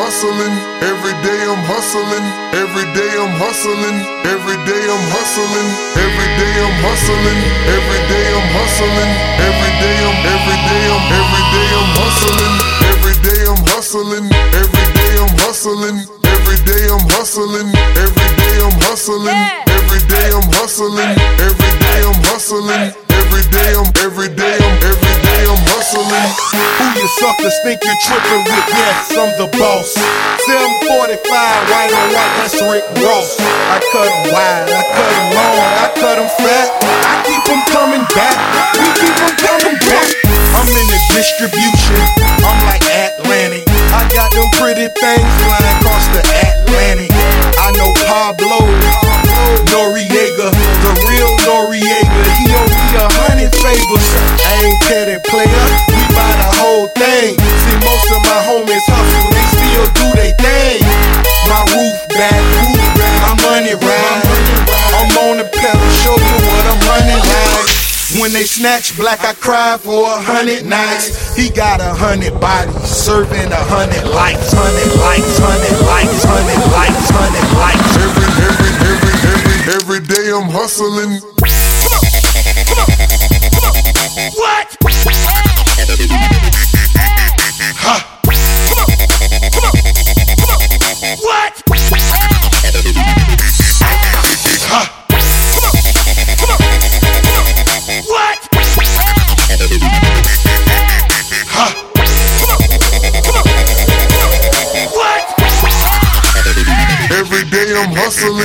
hustling. Every day I'm hustling. Every day I'm hustling. Every day I'm hustling. Every day I'm hustling. Every day I'm hustling. Every day I'm hustling. Every day I'm hustling. Every day I'm hustling. Every day I'm hustling. Every day I'm hustling. Every day I'm hustling. Every day I'm hustling. Every day I'm hustling. Who you suckers think you're tripping with? Yes, I'm the boss. 745, white on white, that's Rick Ross. I cut 'em wide, I cut 'em long, I cut 'em fat. I keep 'em coming back, we keep 'em coming back. I'm in the distribution, I'm like Atlantic. I got them pretty things flying across the Atlantic. I know Pablo Noriega, the real Noriega. He owe me 100 favors. I ain't petty player, we buy the whole thing. See, most of my homies hustle, they still do they thing. My roof back, my money ride. I'm on the pedal, show you what I'm running like. When they snatch black, I cry for 100 nights. He got 100 bodies, serving 100 lights, 100 lights, 100 lights, 100 lights, 100 lights. Every day I'm hustling. What? Ha! What? Ha! What? Ha! What? Every day I'm hustling.